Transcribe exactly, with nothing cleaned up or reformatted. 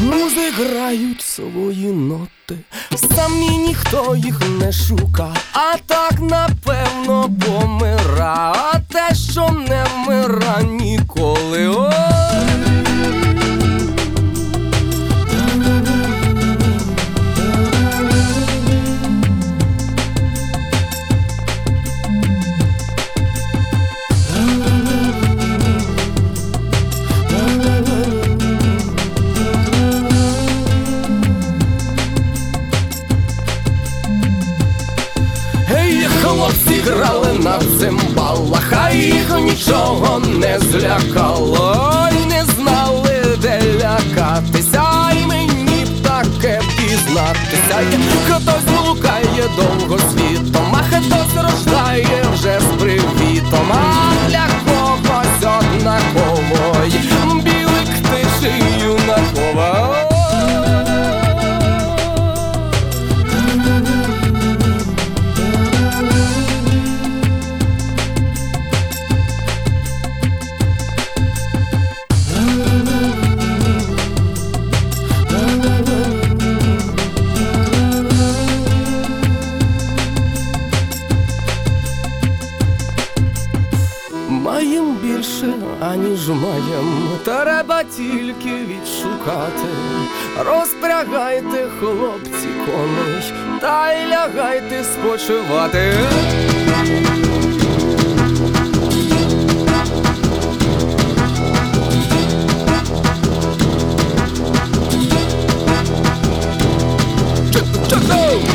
Музи грають свої ноти, самі ніхто їх не шука, а так напевно помира, а те, що не вмира ніколи. Ой! Хлопці грали на цимбалах, а їх нічого не злякало, й не знали, де лякатися, й мені б таке пізнатися. Хтось блукає довго світом, а хтось рождає вже з привітом, а для когось однаково білик ти шию нахова. Маєм більше, аніж маєм, треба тільки відшукати. Розпрягайте, хлопці, коней, та й лягайте спочивати. Чу-чу-чу!